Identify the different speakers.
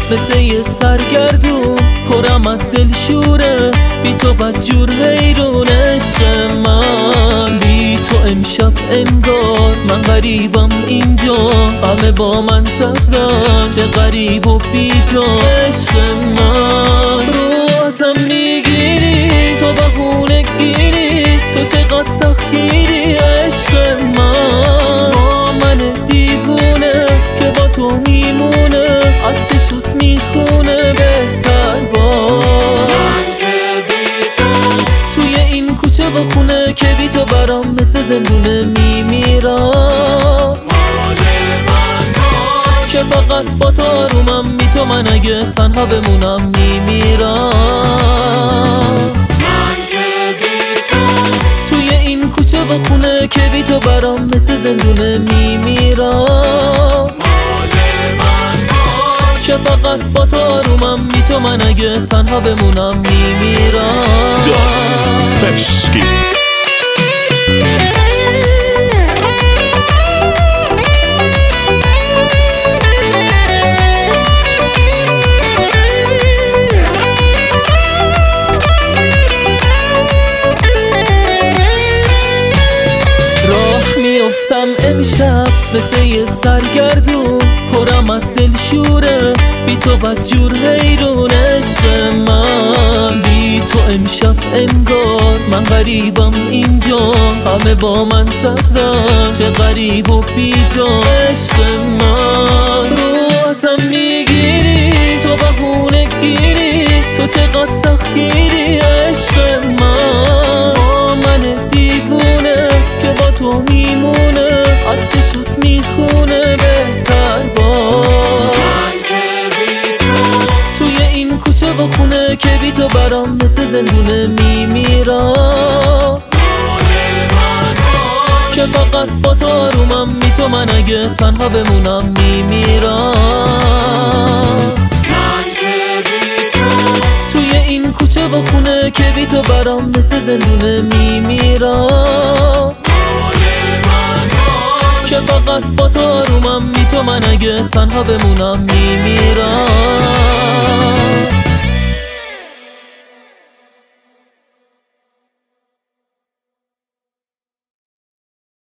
Speaker 1: مثل یه سرگردون پرم از دلشوره، بی تو بدجور حیرون عشق من. بی تو امشب انگار من غریبم اینجا، همه با من سختن چه غریب و بی جا. عشق من رو ازم میگیری، تو بهونه گیری، تو چقدر سختگیری. عشق من با من دیوونه که با تو میمونه، از چشات میخونه بهتر باش.
Speaker 2: من که بی تو
Speaker 1: توی این کوچه و خونه که بی تو برام مثل زندونه میمیرم.
Speaker 2: مال من باش،
Speaker 1: که فقط با تو آرومم، بی تو من اگه تنها بمونم میمیرم.
Speaker 2: من که بی تو
Speaker 1: توی این کوچه و خونه که بی تو برام مثل زندونه میمیرم.
Speaker 2: مال من باش،
Speaker 1: که فقط با تو آرومم، بی تو من اگه تنها بمونم میمیرم.
Speaker 3: Fesky.
Speaker 1: میافتم امشب مثل یه سرگردون پرم از دلشوره، بی تو بدجور حیرون عشق من. بی تو امشب انگار من غریبم اینجا، همه با من سختن چه غریب و بی جا. عشق من رو ازم میگیری، تو بهونه گیری، تو چقدر سختگیری. عشق من با من دیوونه که با تو میمونه، از چشات میخونه بهتر باش.
Speaker 2: من که بی تو
Speaker 1: توی این کوچه و خونه که بی تو برام مثل زندونه میمیرم.
Speaker 2: مال من باش،
Speaker 1: که فقط با تو آرومم، بی تو من اگه تنها بمونم میمیرم.
Speaker 2: من که بی تو
Speaker 1: توی این کوچه و خونه که بی تو برام مثل زندونه میمیرم.
Speaker 2: مال من باش،
Speaker 1: که فقط با تو آرومم، بی تو من اگه تنها بمونم میمیرم.